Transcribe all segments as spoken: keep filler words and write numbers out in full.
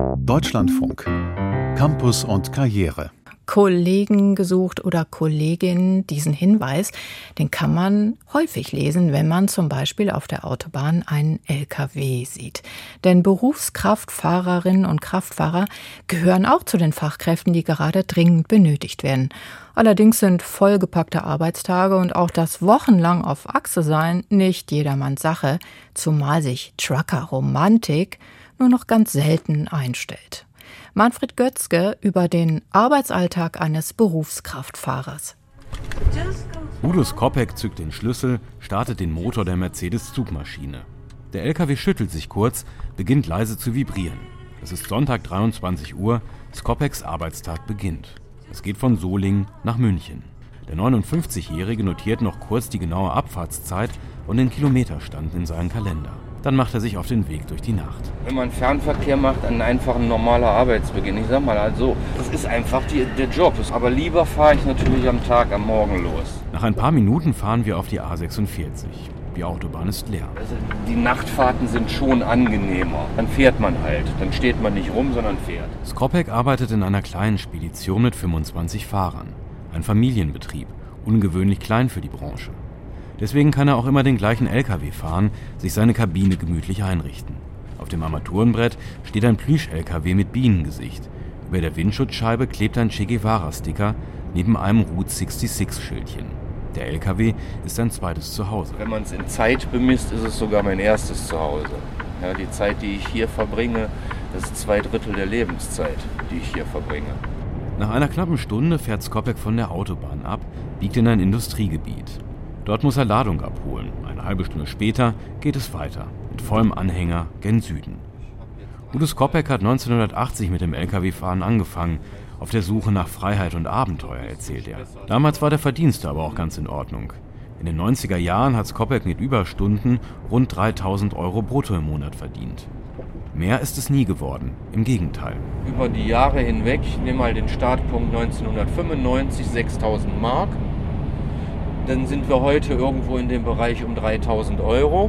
Deutschlandfunk. Campus und Karriere. Kollegen gesucht oder Kollegin, diesen Hinweis, den kann man häufig lesen, wenn man zum Beispiel auf der Autobahn einen L K W sieht. Denn Berufskraftfahrerinnen und Kraftfahrer gehören auch zu den Fachkräften, die gerade dringend benötigt werden. Allerdings sind vollgepackte Arbeitstage und auch das wochenlang auf Achse sein nicht jedermanns Sache, zumal sich Trucker-Romantik nur noch ganz selten einstellt. Manfred Götzke über den Arbeitsalltag eines Berufskraftfahrers. Udo Skopek zückt den Schlüssel, startet den Motor der Mercedes-Zugmaschine. Der L K W schüttelt sich kurz, beginnt leise zu vibrieren. Es ist Sonntag dreiundzwanzig Uhr, Skopeks Arbeitstag beginnt. Es geht von Solingen nach München. Der neunundfünfzigjährige notiert noch kurz die genaue Abfahrtszeit und den Kilometerstand in seinen Kalender. Dann macht er sich auf den Weg durch die Nacht. Wenn man Fernverkehr macht, dann einfach ein normaler Arbeitsbeginn. Ich sag mal also, das ist einfach die, der Job. Aber lieber fahre ich natürlich am Tag, am Morgen los. Nach ein paar Minuten fahren wir auf die A sechsundvierzig. Die Autobahn ist leer. Also die Nachtfahrten sind schon angenehmer. Dann fährt man halt. Dann steht man nicht rum, sondern fährt. Skopek arbeitet in einer kleinen Spedition mit fünfundzwanzig Fahrern. Ein Familienbetrieb, ungewöhnlich klein für die Branche. Deswegen kann er auch immer den gleichen L K W fahren, sich seine Kabine gemütlich einrichten. Auf dem Armaturenbrett steht ein Plüsch-L K W mit Bienengesicht. Über der Windschutzscheibe klebt ein Che Guevara-Sticker neben einem Route sechsundsechzig-Schildchen. Der L K W ist sein zweites Zuhause. Wenn man es in Zeit bemisst, ist es sogar mein erstes Zuhause. Ja, die Zeit, die ich hier verbringe, das ist zwei Drittel der Lebenszeit, die ich hier verbringe. Nach einer knappen Stunde fährt Skopek von der Autobahn ab, biegt in ein Industriegebiet. Dort muss er Ladung abholen. Eine halbe Stunde später geht es weiter, mit vollem Anhänger gen Süden. Udo Skopek hat neunzehnhundertachtzig mit dem L K W-Fahren angefangen, auf der Suche nach Freiheit und Abenteuer, erzählt er. Damals war der Verdienst aber auch ganz in Ordnung. In den neunziger Jahren hat Skopek mit Überstunden rund dreitausend Euro brutto im Monat verdient. Mehr ist es nie geworden, im Gegenteil. Über die Jahre hinweg, ich nehme mal den Startpunkt neunzehnhundertfünfundneunzig, sechstausend Mark. Dann sind wir heute irgendwo in dem Bereich um dreitausend Euro.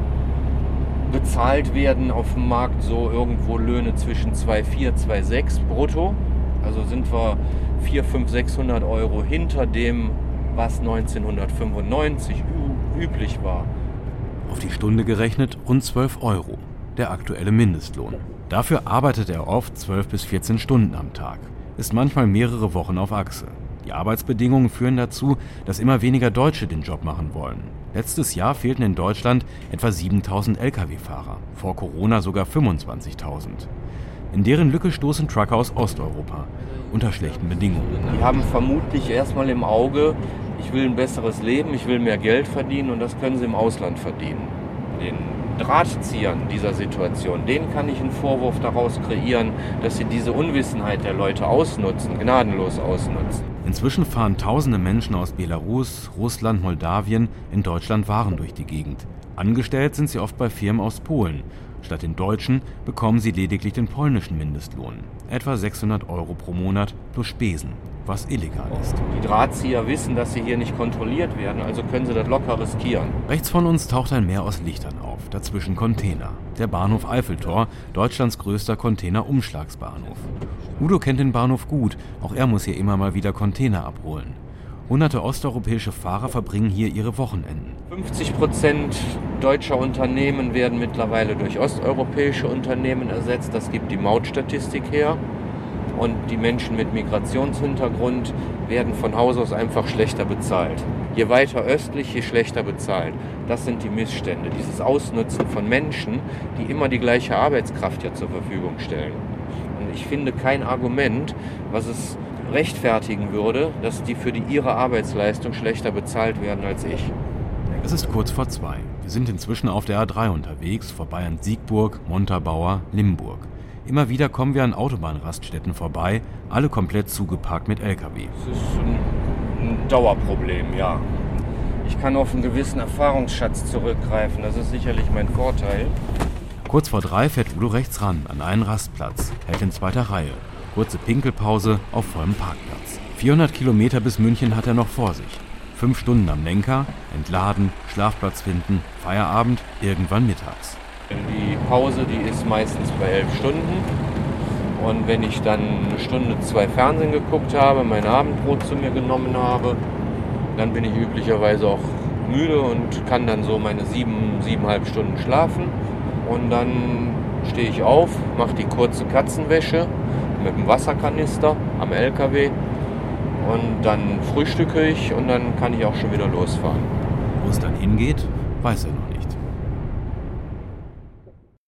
Bezahlt werden auf dem Markt so irgendwo Löhne zwischen zweitausendvierhundert, zweitausendsechshundert brutto. Also sind wir vierhundert, fünfhundert, sechshundert Euro hinter dem, was neunzehnhundertfünfundneunzig ü- üblich war. Auf die Stunde gerechnet rund zwölf Euro, der aktuelle Mindestlohn. Dafür arbeitet er oft zwölf bis vierzehn Stunden am Tag, ist manchmal mehrere Wochen auf Achse. Die Arbeitsbedingungen führen dazu, dass immer weniger Deutsche den Job machen wollen. Letztes Jahr fehlten in Deutschland etwa siebentausend L K W-Fahrer, vor Corona sogar fünfundzwanzigtausend. In deren Lücke stoßen Trucker aus Osteuropa, unter schlechten Bedingungen. Die haben vermutlich erstmal im Auge, ich will ein besseres Leben, ich will mehr Geld verdienen und das können sie im Ausland verdienen. Den Drahtziehern dieser Situation, denen kann ich einen Vorwurf daraus kreieren, dass sie diese Unwissenheit der Leute ausnutzen, gnadenlos ausnutzen. Inzwischen fahren tausende Menschen aus Belarus, Russland, Moldawien in Deutschland Waren durch die Gegend. Angestellt sind sie oft bei Firmen aus Polen. Statt den deutschen bekommen sie lediglich den polnischen Mindestlohn. Etwa sechshundert Euro pro Monat plus Spesen, was illegal ist. Die Drahtzieher wissen, dass sie hier nicht kontrolliert werden, also können sie das locker riskieren. Rechts von uns taucht ein Meer aus Lichtern auf, dazwischen Container. Der Bahnhof Eiffeltor, Deutschlands größter Container-Umschlagsbahnhof. Udo kennt den Bahnhof gut, auch er muss hier immer mal wieder Container abholen. Hunderte osteuropäische Fahrer verbringen hier ihre Wochenenden. fünfzig Prozent deutscher Unternehmen werden mittlerweile durch osteuropäische Unternehmen ersetzt. Das gibt die Mautstatistik her. Und die Menschen mit Migrationshintergrund werden von Haus aus einfach schlechter bezahlt. Je weiter östlich, je schlechter bezahlt. Das sind die Missstände. Dieses Ausnutzen von Menschen, die immer die gleiche Arbeitskraft ja zur Verfügung stellen. Und ich finde kein Argument, was es rechtfertigen würde, dass die für die ihre Arbeitsleistung schlechter bezahlt werden als ich. Es ist kurz vor zwei. Wir sind inzwischen auf der A drei unterwegs, vorbei an Siegburg, Montabaur, Limburg. Immer wieder kommen wir an Autobahnraststätten vorbei, alle komplett zugeparkt mit L K W. Das ist ein, ein Dauerproblem, ja. Ich kann auf einen gewissen Erfahrungsschatz zurückgreifen, das ist sicherlich mein Vorteil. Kurz vor drei fährt Udo rechts ran, an einen Rastplatz, hält in zweiter Reihe. Kurze Pinkelpause auf vollem Parkplatz. vierhundert Kilometer bis München hat er noch vor sich. Fünf Stunden am Lenker, entladen, Schlafplatz finden, Feierabend, irgendwann mittags. Die Pause, die ist meistens bei elf Stunden. Und wenn ich dann eine Stunde, zwei Fernsehen geguckt habe, mein Abendbrot zu mir genommen habe, dann bin ich üblicherweise auch müde und kann dann so meine sieben, siebeneinhalb Stunden schlafen. Und dann stehe ich auf, mache die kurze Katzenwäsche mit dem Wasserkanister am L K W und dann frühstücke ich und dann kann ich auch schon wieder losfahren. Wo es dann hingeht, weiß er noch